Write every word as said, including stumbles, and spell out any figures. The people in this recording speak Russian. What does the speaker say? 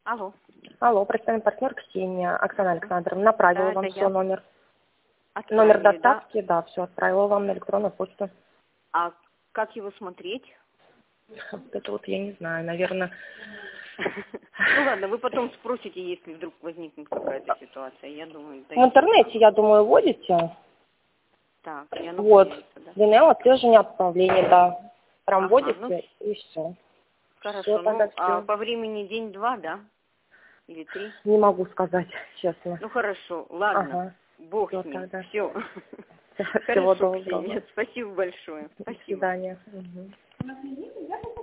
Алло. Алло, представим партнер Ксения, Оксана Александровна, направила Да, вам это все я. номер. Номер Отправили, да? доставки, да, все отправила вам на электронную почту. А как его смотреть? Вот это вот я не знаю, наверное. Ну ладно, вы потом спросите, если вдруг возникнет какая-то ситуация. Я думаю, В интернете, я думаю, вводите. Так, я Вот. да? ди эн эл отслеживание отправления, да. Прям Ага, вводите ну, и все. хорошо. Все, тогда Ну, а все. по времени день-два, да? Или три? Не могу сказать, честно. Ну хорошо, ладно. Ага. Бог Все с ним. тогда. Все. Всего Хорошо, доброго. Ксения. Спасибо большое. До Спасибо. свидания. Угу.